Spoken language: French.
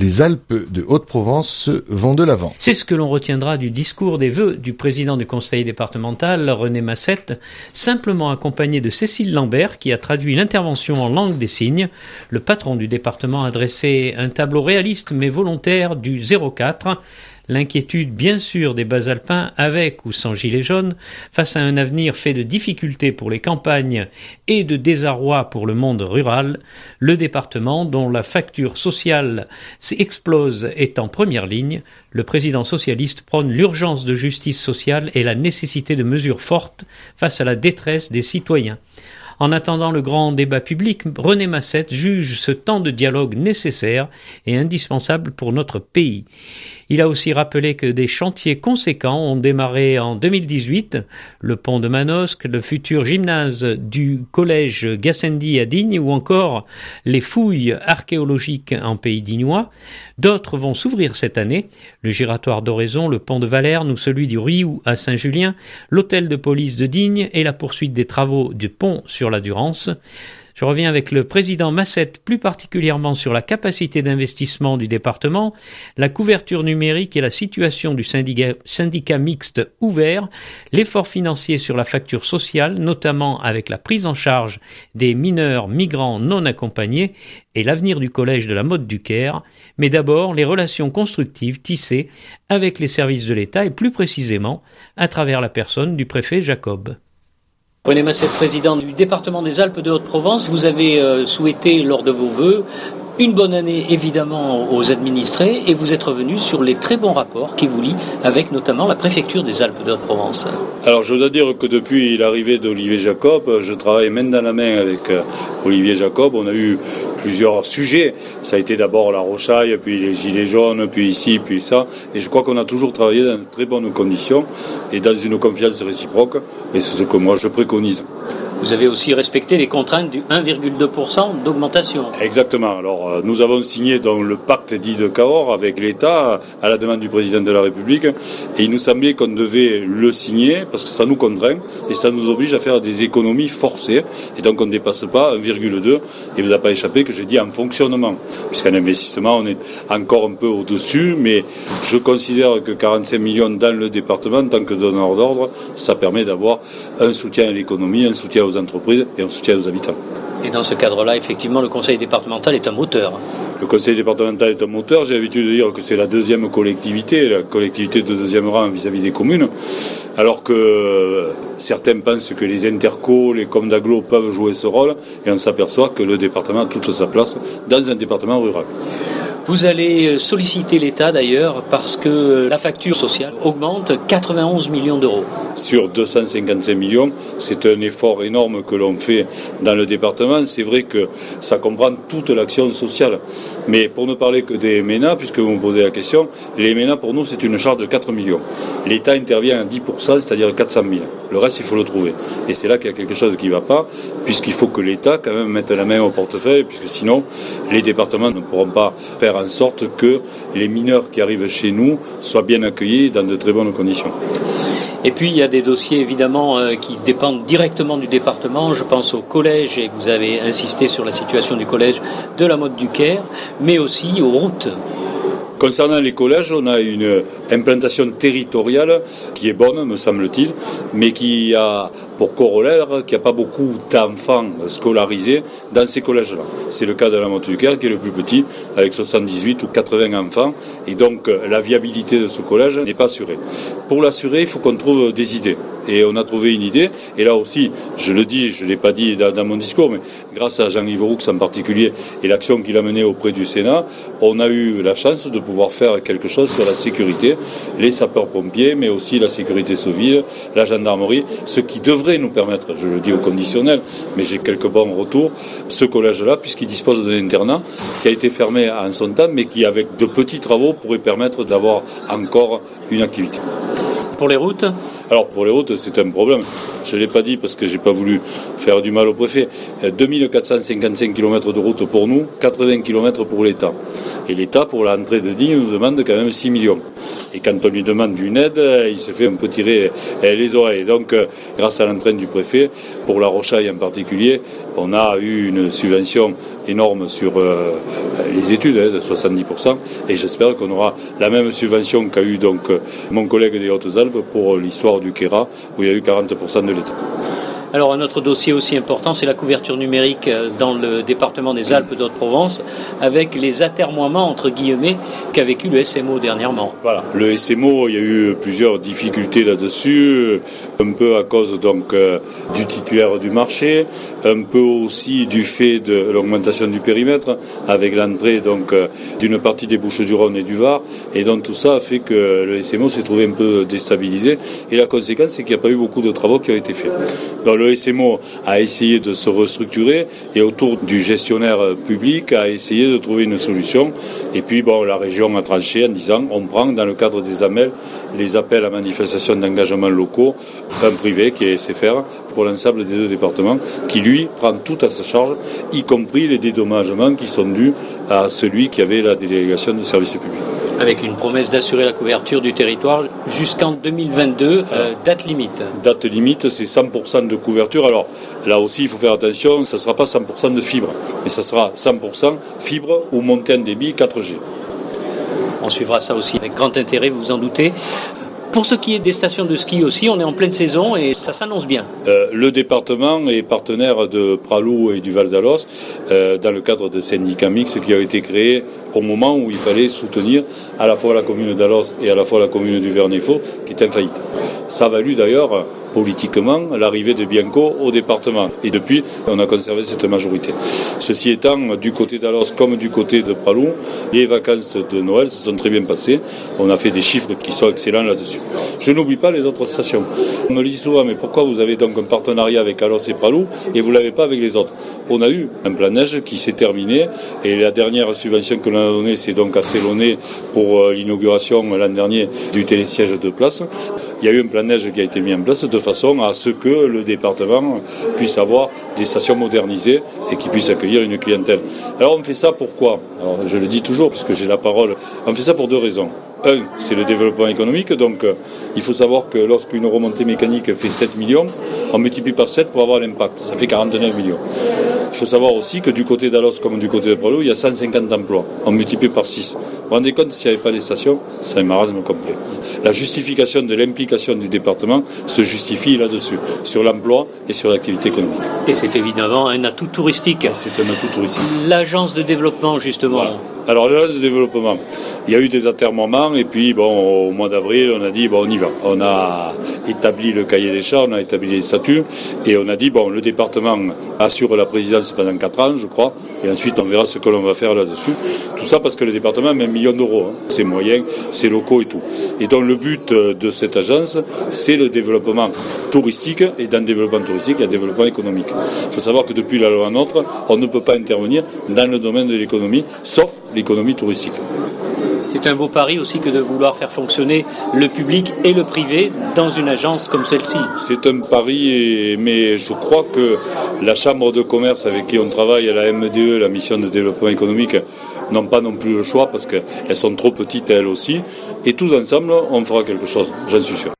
les Alpes de Haute-Provence vont de l'avant. C'est ce que l'on retiendra du discours des vœux du président du conseil départemental, René Massette, simplement accompagné de Cécile Lambert, qui a traduit l'intervention en langue des signes. Le patron du département a dressé un tableau réaliste mais volontaire du 04. L'inquiétude, bien sûr, des Basalpins, avec ou sans gilets jaunes, face à un avenir fait de difficultés pour les campagnes et de désarroi pour le monde rural. Le département, dont la facture sociale explose, est en première ligne. Le président socialiste prône l'urgence de justice sociale et la nécessité de mesures fortes face à la détresse des citoyens. En attendant le grand débat public, René Massette juge ce temps de dialogue nécessaire et indispensable pour notre pays. Il a aussi rappelé que des chantiers conséquents ont démarré en 2018, le pont de Manosque, le futur gymnase du collège Gassendi à Digne ou encore les fouilles archéologiques en pays dignois. D'autres vont s'ouvrir cette année, le giratoire d'Oraison, le pont de Valerne ou celui du Riou à Saint-Julien, l'hôtel de police de Digne et la poursuite des travaux du pont sur la Durance. Je reviens avec le président Massette plus particulièrement sur la capacité d'investissement du département, la couverture numérique et la situation du syndicat mixte ouvert, l'effort financier sur la facture sociale, notamment avec la prise en charge des mineurs migrants non accompagnés et l'avenir du collège de la Motte du Caire, mais d'abord les relations constructives tissées avec les services de l'État et plus précisément à travers la personne du préfet Jacob. René Massette, président du département des Alpes de Haute-Provence, vous avez souhaité lors de vos vœux une bonne année évidemment aux administrés et vous êtes revenu sur les très bons rapports qui vous lient avec notamment la préfecture des Alpes de Haute-Provence. Alors je dois dire que depuis l'arrivée d'Olivier Jacob, je travaille main dans la main avec Olivier Jacob. On a eu plusieurs sujets. Ça a été d'abord la Rochaille, puis les Gilets jaunes, puis ici, puis ça. Et je crois qu'on a toujours travaillé dans de très bonnes conditions et dans une confiance réciproque. Et c'est ce que moi je préconise. Vous avez aussi respecté les contraintes du 1,2% d'augmentation. Exactement. Alors, nous avons signé donc le pacte dit de Cahors avec l'État à la demande du président de la République. Et il nous semblait qu'on devait le signer parce que ça nous contraint et ça nous oblige à faire des économies forcées. Et donc, on ne dépasse pas 1,2. Et vous n'a pas échappé que j'ai dit en fonctionnement. Puisqu'en investissement, on est encore un peu au-dessus. Mais je considère que 45 millions dans le département, en tant que donneur d'ordre, ça permet d'avoir un soutien à l'économie, un soutien aux entreprises et un soutien aux habitants. Et dans ce cadre-là, effectivement, le conseil départemental est un moteur. Le conseil départemental est un moteur. J'ai l'habitude de dire que c'est la deuxième collectivité, la collectivité de deuxième rang vis-à-vis des communes. Alors que certains pensent que les intercos, les coms d'agglo peuvent jouer ce rôle. Et on s'aperçoit que le département a toute sa place dans un département rural. Vous allez solliciter l'État d'ailleurs parce que la facture sociale augmente 91 millions d'euros. Sur 255 millions, c'est un effort énorme que l'on fait dans le département. C'est vrai que ça comprend toute l'action sociale. Mais pour ne parler que des MENA, puisque vous me posez la question, les MENA pour nous c'est une charge de 4 millions. L'État intervient à 10%, c'est-à-dire 400 000. Le reste il faut le trouver. Et c'est là qu'il y a quelque chose qui ne va pas, puisqu'il faut que l'État quand même mette la main au portefeuille, puisque sinon les départements ne pourront pas faire en sorte que les mineurs qui arrivent chez nous soient bien accueillis dans de très bonnes conditions. Et puis il y a des dossiers évidemment qui dépendent directement du département. Je pense au collège, et vous avez insisté sur la situation du collège de la Motte du Caire, mais aussi aux routes. Concernant les collèges, on a une implantation territoriale qui est bonne, me semble-t-il, mais qui a pour corollaire qu'il n'y a pas beaucoup d'enfants scolarisés dans ces collèges-là. C'est le cas de la Motte du Caire qui est le plus petit, avec 78 ou 80 enfants, et donc la viabilité de ce collège n'est pas assurée. Pour l'assurer, il faut qu'on trouve des idées. Et on a trouvé une idée, et là aussi, je le dis, je ne l'ai pas dit dans mon discours, mais grâce à Jean-Yves Roux en particulier, et l'action qu'il a menée auprès du Sénat, on a eu la chance de pouvoir faire quelque chose sur la sécurité, les sapeurs-pompiers, mais aussi la sécurité civile, la gendarmerie, ce qui devrait nous permettre, je le dis au conditionnel, mais j'ai quelques bons retours, ce collège-là, puisqu'il dispose d'un internat qui a été fermé en son temps, mais qui, avec de petits travaux, pourrait permettre d'avoir encore une activité. Pour les routes ? Alors pour les routes, c'est un problème. Je ne l'ai pas dit parce que je n'ai pas voulu faire du mal au préfet. 2455 km de route pour nous, 80 km pour l'État. Et l'État, pour l'entrée de Digne, nous demande quand même 6 millions. Et quand on lui demande une aide, il se fait un peu tirer les oreilles. Donc, grâce à l'entraîne du préfet, pour la Rochaille en particulier, on a eu une subvention énorme sur les études, de 70%. Et j'espère qu'on aura la même subvention qu'a eu donc mon collègue des Hautes-Alpes pour l'histoire du Queyras, où il y a eu 40% de l'État. Alors un autre dossier aussi important, c'est la couverture numérique dans le département des Alpes d'Haute-Provence, avec les atermoiements entre guillemets qu'a vécu le SMO dernièrement. Voilà, le SMO, il y a eu plusieurs difficultés là-dessus, un peu à cause donc du titulaire du marché, un peu aussi du fait de l'augmentation du périmètre, avec l'entrée donc d'une partie des Bouches-du-Rhône et du Var, et donc tout ça a fait que le SMO s'est trouvé un peu déstabilisé, et la conséquence c'est qu'il n'y a pas eu beaucoup de travaux qui ont été faits. Donc, le SMO a essayé de se restructurer et autour du gestionnaire public a essayé de trouver une solution. Et puis la région a tranché en disant on prend dans le cadre des AMEL les appels à manifestation d'engagement locaux, un privé qui est SFR pour l'ensemble des deux départements, qui lui prend tout à sa charge, y compris les dédommagements qui sont dus à celui qui avait la délégation de service public. Avec une promesse d'assurer la couverture du territoire jusqu'en 2022, date limite. Date limite, c'est 100% de couverture. Alors là aussi, il faut faire attention, ça ne sera pas 100% de fibre, mais ça sera 100% fibre ou montée en débit 4G. On suivra ça aussi avec grand intérêt, vous vous en doutez. Pour ce qui est des stations de ski aussi, on est en pleine saison et ça s'annonce bien. Le département est partenaire de Pralou et du Val d'Alos dans le cadre de syndicats mixtes qui a été créé au moment où il fallait soutenir à la fois la commune d'Alos et à la fois la commune du Vernéfaux qui est en faillite. Ça a valu d'ailleurs politiquement l'arrivée de Bianco au département. Et depuis, on a conservé cette majorité. Ceci étant, du côté d'Alos comme du côté de Pralou, les vacances de Noël se sont très bien passées. On a fait des chiffres qui sont excellents là-dessus. Je n'oublie pas les autres stations. On me dit souvent, mais pourquoi vous avez donc un partenariat avec Alos et Pralou et vous ne l'avez pas avec les autres? On a eu un plan neige qui s'est terminé et la dernière subvention que l'on a donnée, c'est donc à Célonais pour l'inauguration l'an dernier du télésiège de place. Il y a eu un plan neige qui a été mis en place de façon à ce que le département puisse avoir des stations modernisées et qui puisse accueillir une clientèle. Alors on fait ça pourquoi? Alors je le dis toujours puisque j'ai la parole. On fait ça pour deux raisons. Un, c'est le développement économique, donc il faut savoir que lorsqu'une remontée mécanique fait 7 millions, on multiplie par 7 pour avoir l'impact, ça fait 49 millions. Il faut savoir aussi que du côté d'Alos comme du côté de Pralou, il y a 150 emplois, on multiplie par 6. Vous vous rendez compte, s'il n'y avait pas les stations, c'est un marasme complet. La justification de l'implication du département se justifie là-dessus, sur l'emploi et sur l'activité économique. Et c'est évidemment un atout touristique. C'est un atout touristique. L'agence de développement, justement. Voilà. Alors, l'agence de développement, il y a eu des atermoiements et puis, au mois d'avril, on a dit, on y va. On a établi le cahier des charges, on a établi les statuts et on a dit, le département assure la présidence pendant 4 ans, je crois, et ensuite on verra ce que l'on va faire là-dessus. Tout ça parce que le département met 1 million d'euros, ses moyens, ses locaux et tout. Et donc, le but de cette agence, c'est le développement touristique et dans le développement touristique, il y a le développement économique. Il faut savoir que depuis la loi NOTRe, on ne peut pas intervenir dans le domaine de l'économie, sauf l'économie touristique. C'est un beau pari aussi que de vouloir faire fonctionner le public et le privé dans une agence comme celle-ci. C'est un pari, mais je crois que la Chambre de commerce avec qui on travaille, la MEDE, la mission de développement économique, n'ont pas non plus le choix parce qu'elles sont trop petites elles aussi. Et tous ensemble, on fera quelque chose, j'en suis sûr.